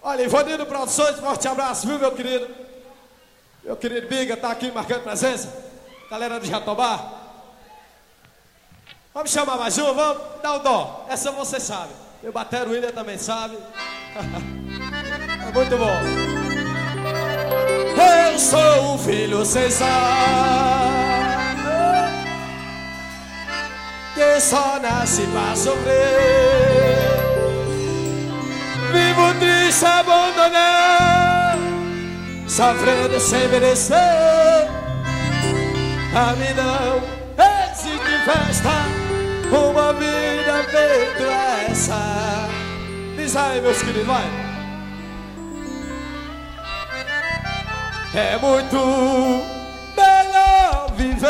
Olha, Ivanildo Produções, forte abraço, viu, meu querido? Meu querido Biga tá aqui marcando presença. Galera de Jatobá. Vamos chamar mais uma, vamos dar o dó. Essa você sabe. Meu batero William também sabe. É muito bom. Eu sou um filho cesado que só nasce pra sofrer. Vivo triste, abandonado, sofrendo sem merecer. A mim não existe festa, uma vida feita essa. Diz aí, meus queridos, vai. É muito melhor viver.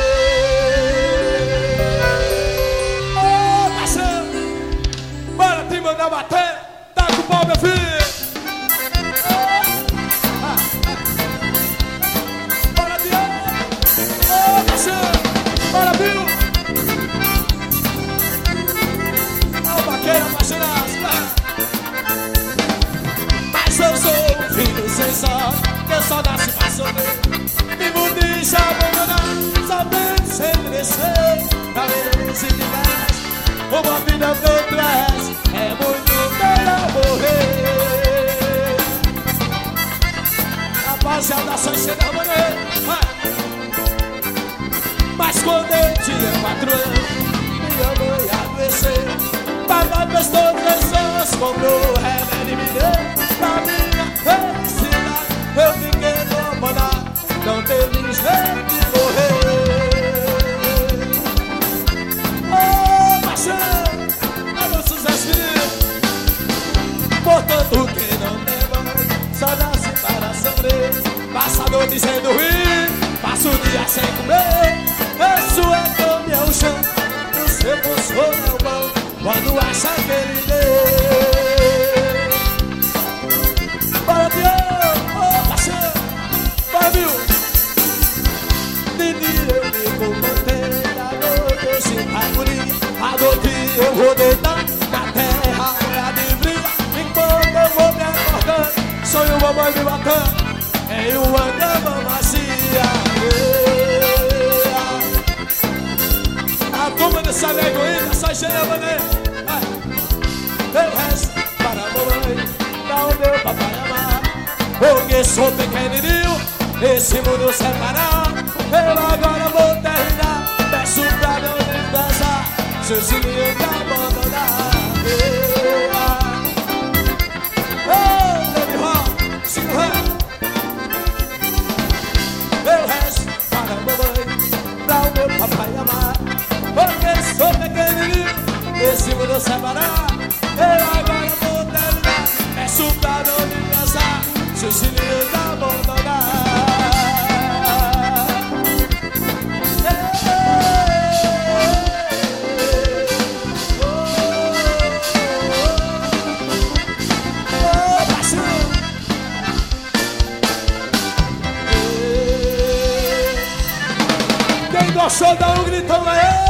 Ô, parceiro, bora te mandar bater. Tá com o pau, meu filho. Bora, Diego. Ô, parceiro, bora, viu? É o vaqueiro apaixonado. Mas eu sou um filho sem sorte, que eu só nasci pra sofrer. Vivo triste, abandonado, sabendo sem merecer. Talvez se tivesse uma vida pra outras, é muito melhor morrer. Rapaziada, só enxerga morrer. Mas quando eu tinha 4 anos, minha mãe adoeceu. Papai fez todas as pessoas, comprou remédio e me deu. Pra minha felicidade, eu fiquei no abandonado, não teve jeito de morrer. Ô, paixão, é meu sucesso, filho. Portanto, quem não tem mãe, só nasce para sofrer. Passa a noite sendo ruim, passa o dia sem comer. Isso é caminhão chão, o seu consolo é o bom, quando acha que ele deu. Bora, Diego, ô, paixão, bora, viu? De dia eu me comandei, à noite eu sinto agonia. À noite eu vou deitar na terra, é de briga. Enquanto eu vou me acordando, sonho mamãe me matando em uma cama macia. A turma dessa legoinha só enxerga, mané. Eu rezo para a mamãe, para o meu papai amar. Porque sou pequenininho, esse mundo separar. Eu agora vou terminar, peço pra não me dançar, seus filhos me abandonar. Oh, baby rock, sigo rap. Eu rezo para a mamãe, para o meu papai amar. Porque sou pequenininho, esse mundo separar. Eu agora vou terminar, peço pra não me cansar, seus filhos abandonar. Quem gostou dá um gritão aí.